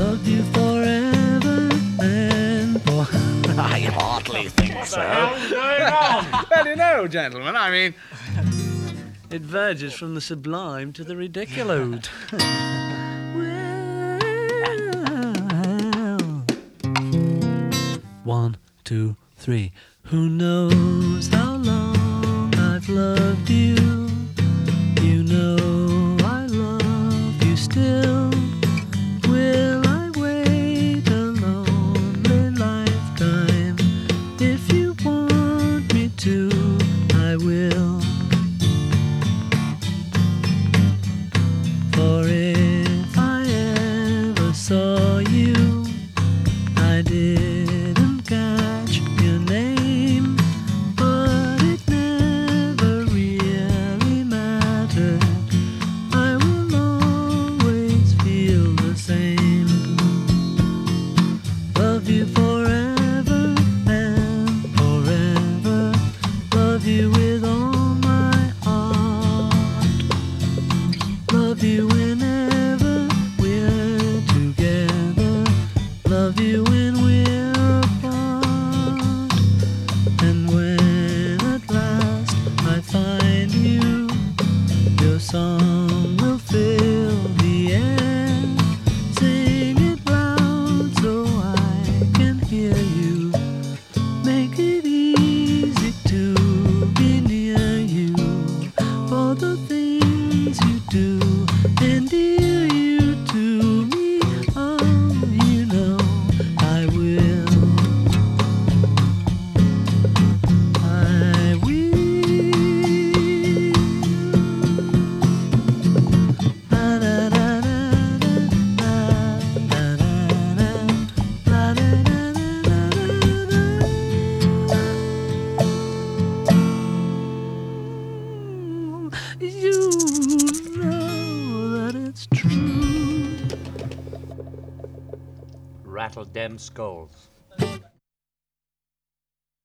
love you forever and for. I hardly think so. Well, you know, gentlemen, I mean, it verges from the sublime to the ridiculous. One, two, three. Who knows how long I've loved you? You know I love you still. Will I wait a lonely lifetime? If you want me to, I will. For if I ever saw you, I didn't catch your name, but it never really mattered. I will always feel the same. Love you forever and forever. Love you with all my heart. Love you whenever we're together. Love you when we're apart. And when at last I find you, your song will fill the air. Sing it loud so I can hear you. Make it easy to be near you. For the things you do endear you to me. Oh, you know I will. I will. La da da da da da da da da. You know that it's true. Rattle them skulls.